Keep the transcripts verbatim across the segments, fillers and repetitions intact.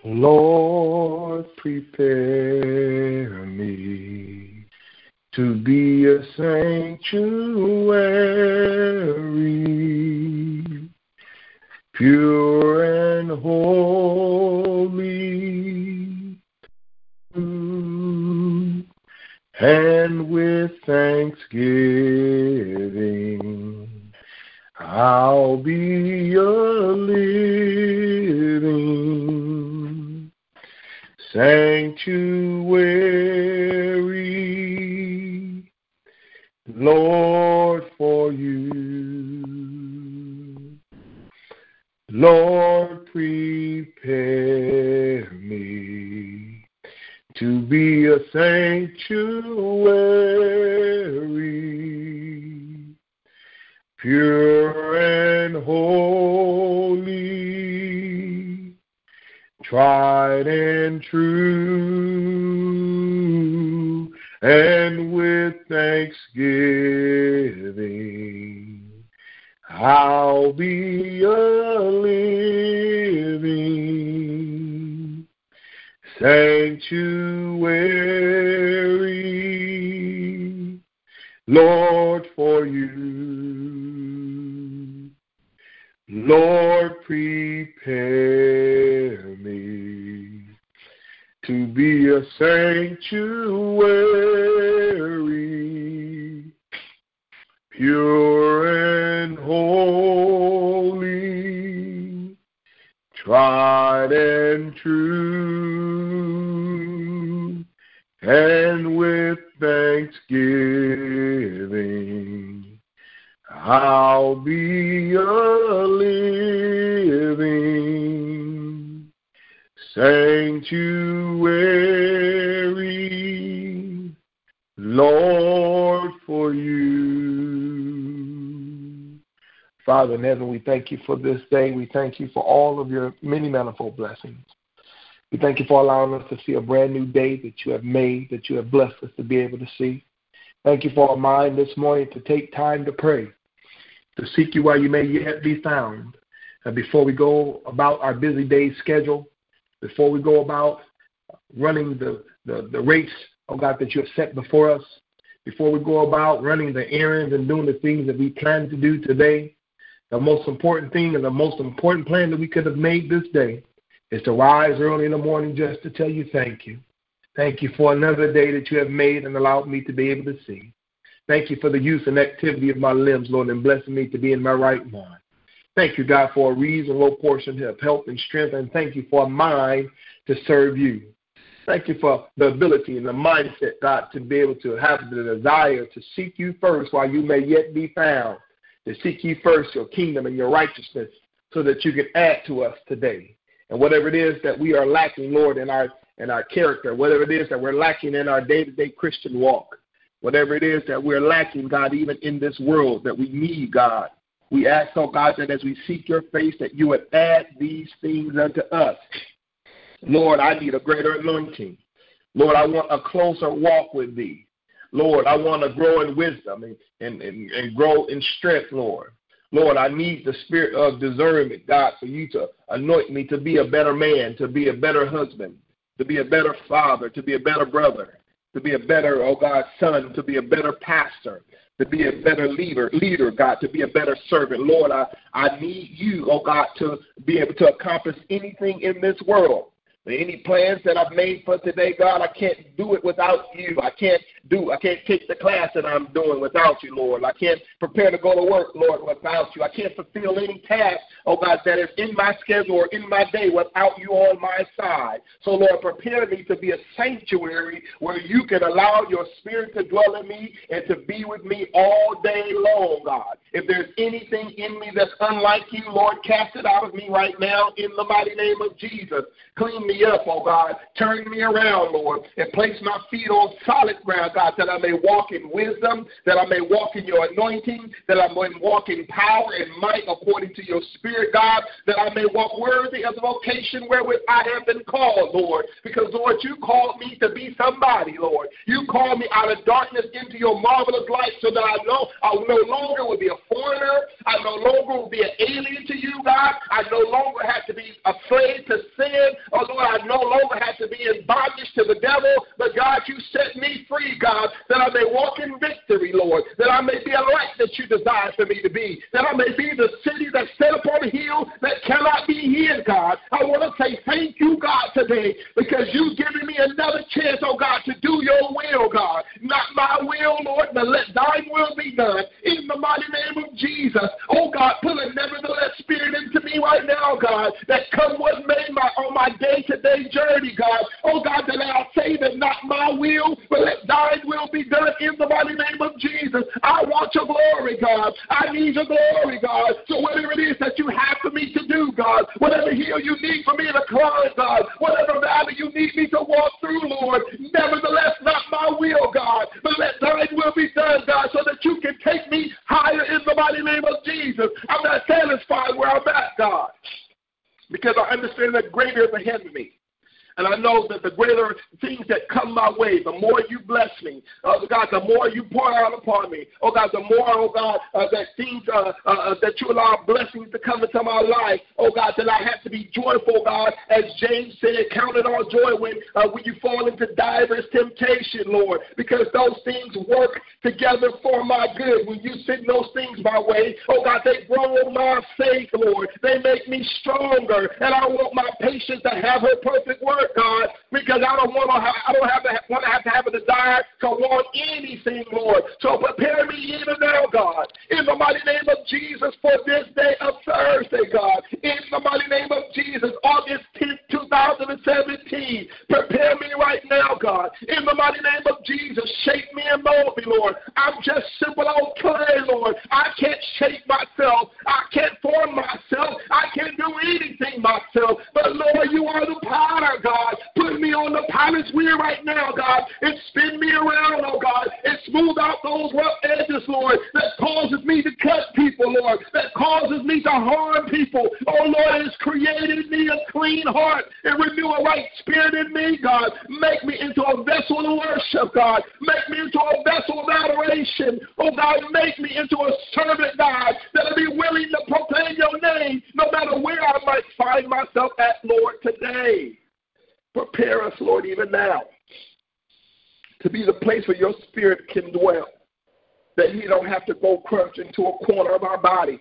Lord, prepare me to be a sanctuary, pure and holy, and with thanksgiving I'll be a living sanctuary, Lord, for you. Lord, prepare me to be a sanctuary, pure and holy, tried and true, and with thanksgiving I'll be a living sanctuary, Lord, for you. Lord, prepare me to be a sanctuary, pure and holy, tried and true, and with thanksgiving I'll be a living sanctuary, Lord, for you. Father in heaven, we thank you for this day. We thank you for all of your many manifold blessings. We thank you for allowing us to see a brand new day that you have made, that you have blessed us to be able to see. Thank you for our mind this morning to take time to pray, to seek you while you may yet be found. And before we go about our busy day's schedule, before we go about running the, the, the race, oh God, that you have set before us, before we go about running the errands and doing the things that we plan to do today, the most important thing and the most important plan that we could have made this day is to rise early in the morning just to tell you thank you. Thank you for another day that you have made and allowed me to be able to see. Thank you for the use and activity of my limbs, Lord, and blessing me to be in my right mind. Thank you, God, for a reasonable portion of health and strength, and thank you for a mind to serve you. Thank you for the ability and the mindset, God, to be able to have the desire to seek you first while you may yet be found, to seek you first, your kingdom and your righteousness, so that you can add to us today. And whatever it is that we are lacking, Lord, in our in our character, whatever it is that we're lacking in our day-to-day Christian walk, whatever it is that we're lacking, God, even in this world that we need, God, we ask, oh God, that as we seek your face, that you would add these things unto us. Lord, I need a greater anointing. Lord, I want a closer walk with thee. Lord, I want to grow in wisdom and, and, and, and grow in strength, Lord. Lord, I need the spirit of discernment, God, for you to anoint me to be a better man, to be a better husband, to be a better father, to be a better brother, to be a better, oh God, son, to be a better pastor, to be a better leader, leader, God, to be a better servant. Lord, I, I need you, oh God, to be able to accomplish anything in this world. Any plans that I've made for today, God, I can't do it without you. I can't do, I can't take the class that I'm doing without you, Lord. I can't prepare to go to work, Lord, without you. I can't fulfill any task, oh God, that is in my schedule or in my day without you on my side. So, Lord, prepare me to be a sanctuary where you can allow your spirit to dwell in me and to be with me all day long, God. If there's anything in me that's unlike you, Lord, cast it out of me right now in the mighty name of Jesus. Clean me up, oh God. Turn me around, Lord, and place my feet on solid ground, God, that I may walk in wisdom, that I may walk in your anointing, that I may walk in power and might according to your spirit, God, that I may walk worthy of the vocation wherewith I have been called, Lord. Because, Lord, you called me to be somebody, Lord. You called me out of darkness into your marvelous light so that I know I no longer will be a foreigner. I no longer will be an alien to you, God. I no longer have to be a slave to sin. Oh, Lord, Lord, I no longer have to be in bondage to the devil, but God, you set me free, God, that I may walk in victory, Lord, that I may be a light that you desire for me to be, that I may be the city that's set upon a hill that cannot be hid, God. I want to say thank you, God, today, because you've given me another chance, oh God, to do your will, God. Not my will, Lord, but let thine will be done in the mighty name of Jesus. Oh God, put a nevertheless spirit into me right now, God, that come what may my, on my day-to-day journey, God. Oh God, that I'll say that not my will, but let thine will be done in the mighty name of Jesus. I want your glory, God. I need your glory, God. So whatever it is that you have for me to do, God, whatever hill you need for me to climb, God, whatever valley you need me to walk through, Lord, nevertheless, not my will, God, but let thine will be done, God, so that you can take me higher in the mighty name of Jesus. I'm not satisfied where I'm at, God, because I understand that greater is ahead of me. And I know that the greater things that come my way, the more you bless me, uh, God, the more you pour out upon me. Oh, God, the more, oh, God, uh, that things uh, uh, that you allow blessings to come into my life. Oh, God, that I have to be joyful, God, as James said, count it all joy when, uh, when you fall into diverse temptation, Lord, because those things work together for my good. When you send those things my way, oh, God, they grow my faith, Lord. They make me stronger, and I want my patience to have her perfect work, God, because I don't want to. Have, I don't have to have, want to have to have a desire to want anything, Lord. So prepare me even now, God, in the mighty name of Jesus for this day of Thursday, God. In the mighty name of Jesus, August tenth, two thousand seventeen. Prepare me right now, God. In the mighty name of Jesus, shape me and mold me, Lord. I'm just simple old clay, Lord. I can't shape myself. I can't form myself. I can't do anything myself. But Lord, you are the potter, God. God. Put me on the potter's wheel right now, God, and spin me around, oh God, and smooth out those rough edges, Lord, that causes me to cut people, Lord, that causes me to harm people. Oh, Lord, it's created me a clean heart and renew a right spirit in me, God. Make me into a vessel of worship, God. Make me into a vessel of adoration. Oh, God, make me into a servant, God, that'll be willing to proclaim your name no matter where I might find myself at, Lord, today. Prepare us, Lord, even now to be the place where your spirit can dwell, that he don't have to go crunch into a corner of our body,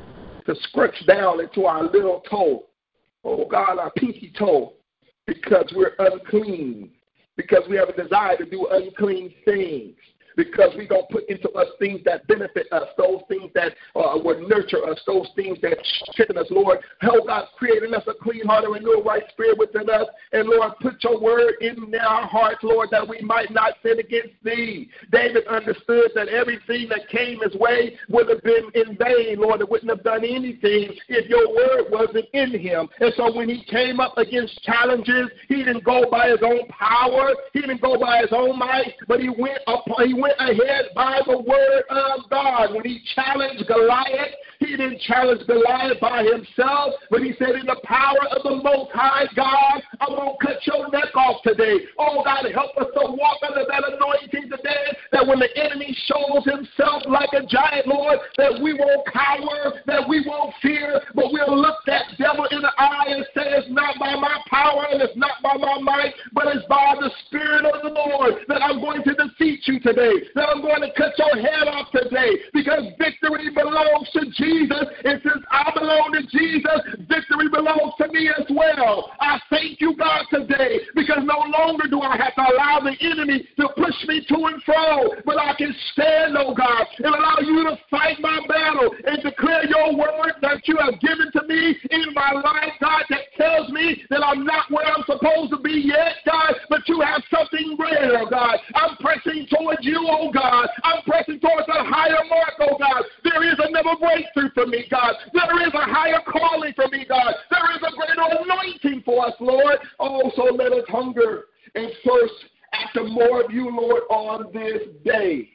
to scrunch down into our little toe, oh God, our pinky toe, because we're unclean, because we have a desire to do unclean things, because we don't put into us things that benefit us, those things that uh, would nurture us, those things that strengthen us, Lord. Help God create in us a clean heart and renew a right spirit within us. And, Lord, put your word in our hearts, Lord, that we might not sin against thee. David understood that everything that came his way would have been in vain, Lord. It wouldn't have done anything if your word wasn't in him. And so when he came up against challenges, he didn't go by his own power. He didn't go by his own might, but he went up, he went ahead by the word of God. When he challenged Goliath, he didn't challenge Goliath by himself, but he said, in the power of the Most High God, I'm going to cut your neck off today. Oh, God, help us to walk under that anointing today, that when the enemy shows himself like a giant, Lord, that we won't cower, that we won't fear, but we'll look that devil in the eye and say, it's not by my power and it's not by my might, but it's by the Spirit of the Lord that I'm going to defeat you today, that I'm going to cut your head off today, because victory belongs to Jesus, and since I belong to Jesus, victory belongs to me as well. I thank you, God, today, because no longer do I have to allow the enemy to push me to and fro, but I can stand, oh God, and allow you to fight my battle and declare your word that you have given to me in my life, God, that tells me that I'm not where I'm supposed to be yet, God, but you have something greater, God. I'm pressing towards you, oh God. I'm pressing towards a higher mark, oh God. There is another breakthrough for me, God. There is a higher calling for me, God. There is a greater anointing for us, Lord. Oh, so let us hunger and thirst after more of you, Lord, on this day.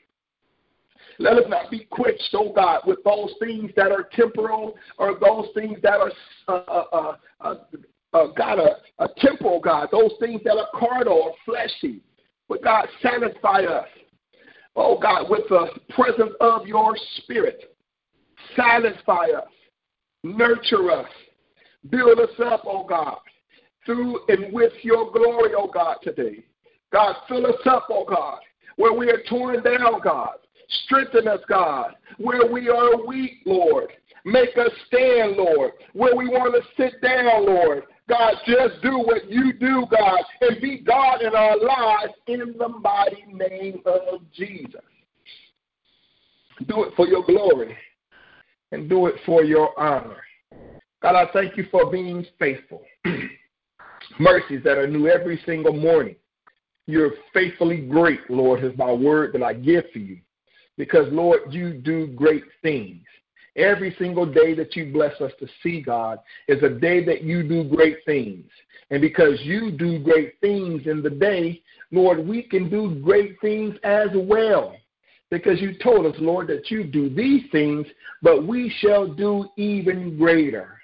Let us not be quenched, oh God, with those things that are temporal or those things that are, uh, uh, uh, uh, God, a, a temporal, God, those things that are carnal or fleshy. But God, satisfy us, oh God, with the presence of your Spirit. Satisfy us, nurture us, build us up, oh God. through and with your glory, oh God, today. God, fill us up, oh God, where we are torn down, God. Strengthen us, God, where we are weak, Lord. Make us stand, Lord, where we want to sit down, Lord. God, just do what you do, God, and be God in our lives in the mighty name of Jesus. Do it for your glory and do it for your honor. God, I thank you for being faithful. Mercies that are new every single morning. You're faithfully great, Lord, is my word that I give for you. Because, Lord, you do great things. Every single day that you bless us to see, God, is a day that you do great things. And because you do great things in the day, Lord, we can do great things as well. Because you told us, Lord, that you do these things, but we shall do even greater.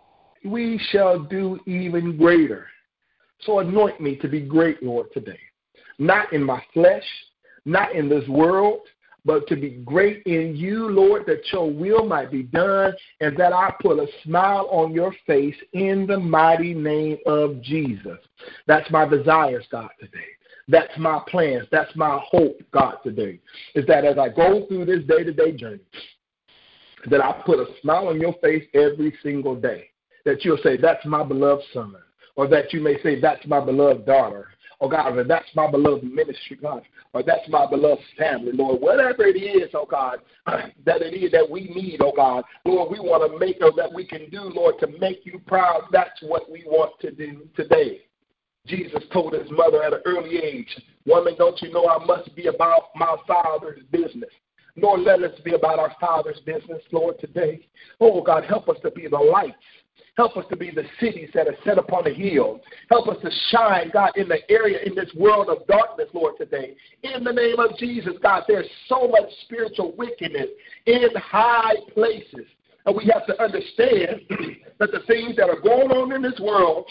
We shall do even greater. So anoint me to be great, Lord, today. Not in my flesh, not in this world, but to be great in you, Lord, that your will might be done and that I put a smile on your face in the mighty name of Jesus. That's my desires, God, today. That's my plans. That's my hope, God, today, is that as I go through this day-to-day journey, that I put a smile on your face every single day, that you'll say, that's my beloved son, or that you may say, that's my beloved daughter, or God, or that's my beloved ministry, God, or that's my beloved family, Lord. Whatever it is, oh God, that it is that we need, oh God, Lord, we want to make, or that we can do, Lord, to make you proud. That's what we want to do today. Jesus told his mother at an early age, woman, don't you know I must be about my Father's business? Lord, let us be about our Father's business, Lord, today. Oh, God, help us to be the lights. Help us to be the cities that are set upon a hill. Help us to shine, God, in the area, in this world of darkness, Lord, today. In the name of Jesus, God, there's so much spiritual wickedness in high places. And we have to understand that the things that are going on in this world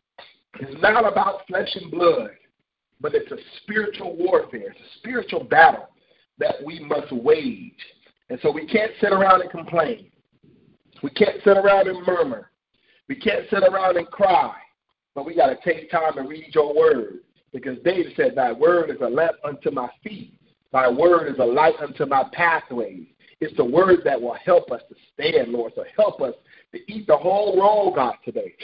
is not about flesh and blood, but it's a spiritual warfare. It's a spiritual battle that we must wage. And so we can't sit around and complain. We can't sit around and murmur. We can't sit around and cry, but we got to take time and read your word, because David said, thy word is a lamp unto my feet. Thy word is a light unto my pathways. It's the word that will help us to stand, Lord. So help us to eat the whole roll, God, today,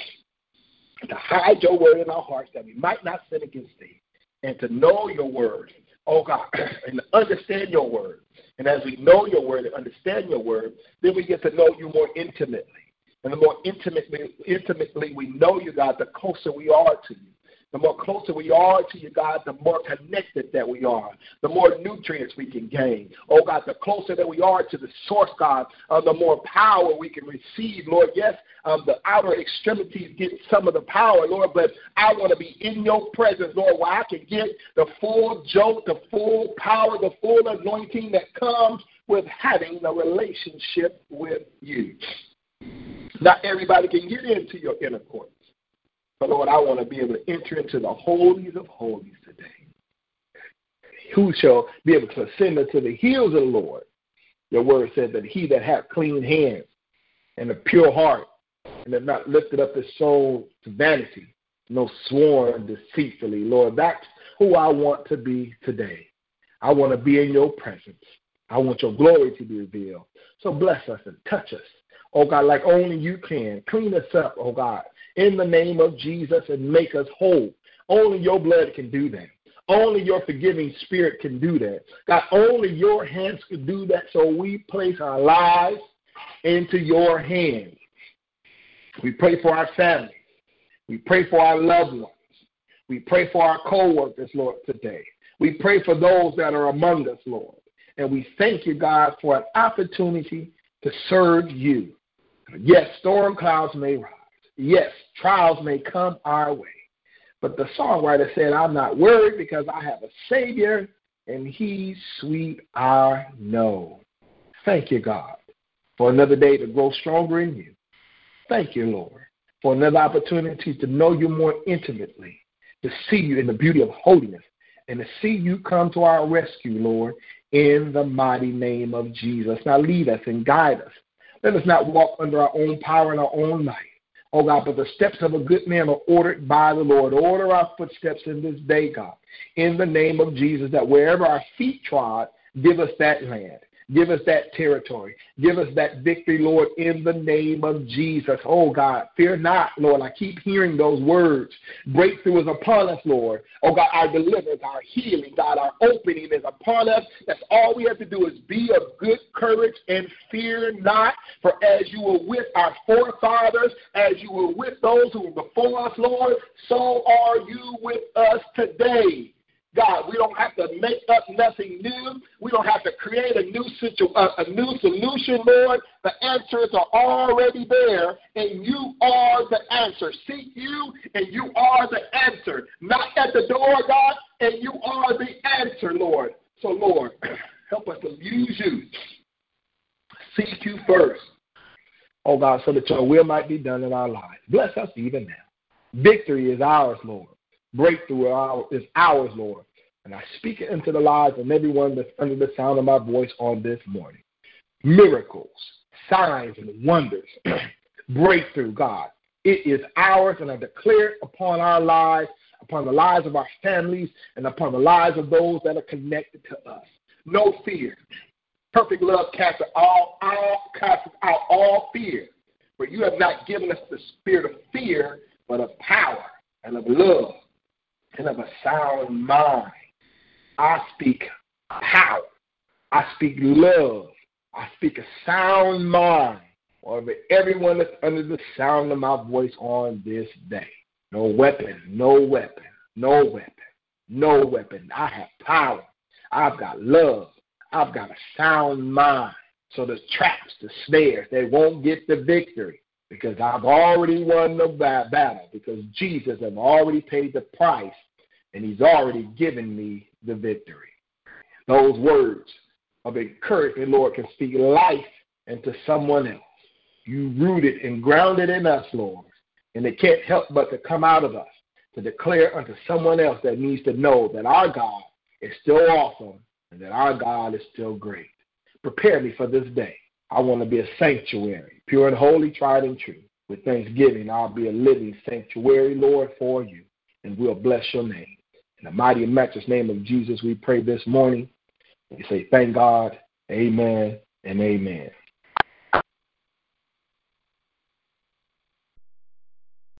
to hide your word in our hearts that we might not sin against thee, and to know your word, oh God, and to understand your word. And as we know your word and understand your word, then we get to know you more intimately. And the more intimately, intimately we know you, God, the closer we are to you. The more closer we are to you, God, the more connected that we are, the more nutrients we can gain. Oh, God, the closer that we are to the source, God, uh, the more power we can receive. Lord, yes, um, the outer extremities get some of the power, Lord, but I want to be in your presence, Lord, where I can get the full jolt, the full power, the full anointing that comes with having a relationship with you. Not everybody can get into your inner courts. But, Lord, I want to be able to enter into the holies of holies today. Who shall be able to ascend unto the hills of the Lord? Your word said that he that hath clean hands and a pure heart, and have not lifted up his soul to vanity, no sworn deceitfully. Lord, that's who I want to be today. I want to be in your presence. I want your glory to be revealed. So bless us and touch us, oh God, like only you can. Clean us up, oh God, in the name of Jesus, and make us whole. Only your blood can do that. Only your forgiving spirit can do that. God, only your hands can do that, so we place our lives into your hands. We pray for our families. We pray for our loved ones. We pray for our co-workers, Lord, today. We pray for those that are among us, Lord. And we thank you, God, for an opportunity to serve you. Yes, storm clouds may rise. Yes, trials may come our way. But the songwriter said, I'm not worried because I have a Savior, and he's sweet, I know. Thank you, God, for another day to grow stronger in you. Thank you, Lord, for another opportunity to know you more intimately, to see you in the beauty of holiness, and to see you come to our rescue, Lord, in the mighty name of Jesus. Now lead us and guide us. Let us not walk under our own power and our own might, Oh, God, but the steps of a good man are ordered by the Lord. Order our footsteps in this day, God, in the name of Jesus, that wherever our feet trod, give us that land. Give us that territory. Give us that victory, Lord, in the name of Jesus. Oh, God, fear not, Lord. I keep hearing those words. Breakthrough is upon us, Lord. Oh, God, our deliverance, our healing, God, our opening is upon us. That's all we have to do is be of good courage and fear not. For as you were with our forefathers, as you were with those who were before us, Lord, so are you with us today. God, we don't have to make up nothing new. We don't have to create a new situ- uh, a new solution, Lord. The answers are already there, and you are the answer. Seek you, and you are the answer. Knock at the door, God, and you are the answer, Lord. So, Lord, help us to use you. Seek you first, oh, God, so that your will might be done in our lives. Bless us even now. Victory is ours, Lord. Breakthrough is ours, Lord. And I speak it into the lives of everyone that's under the sound of my voice on this morning. Miracles, signs, and wonders. Breakthrough, God. It is ours, and I declare it upon our lives, upon the lives of our families, and upon the lives of those that are connected to us. No fear. Perfect love casts all, all, casts out all fear. For you have not given us the spirit of fear, but of power and of love and of a sound mind. I speak power. I speak love. I speak a sound mind over everyone that's under the sound of my voice on this day. No weapon, no weapon, no weapon, no weapon. I have power. I've got love. I've got a sound mind. So the traps, the snares, they won't get the victory because I've already won the battle because Jesus has already paid the price. And he's already given me the victory. Those words of encouragement, Lord, can speak life into someone else. You rooted and grounded in us, Lord. And it can't help but to come out of us to declare unto someone else that needs to know that our God is still awesome and that our God is still great. Prepare me for this day. I want to be a sanctuary, pure and holy, tried and true. With thanksgiving, I'll be a living sanctuary, Lord, for you. And we'll bless your name. In the mighty and matchless name of Jesus, we pray this morning. We say thank God, amen, and amen.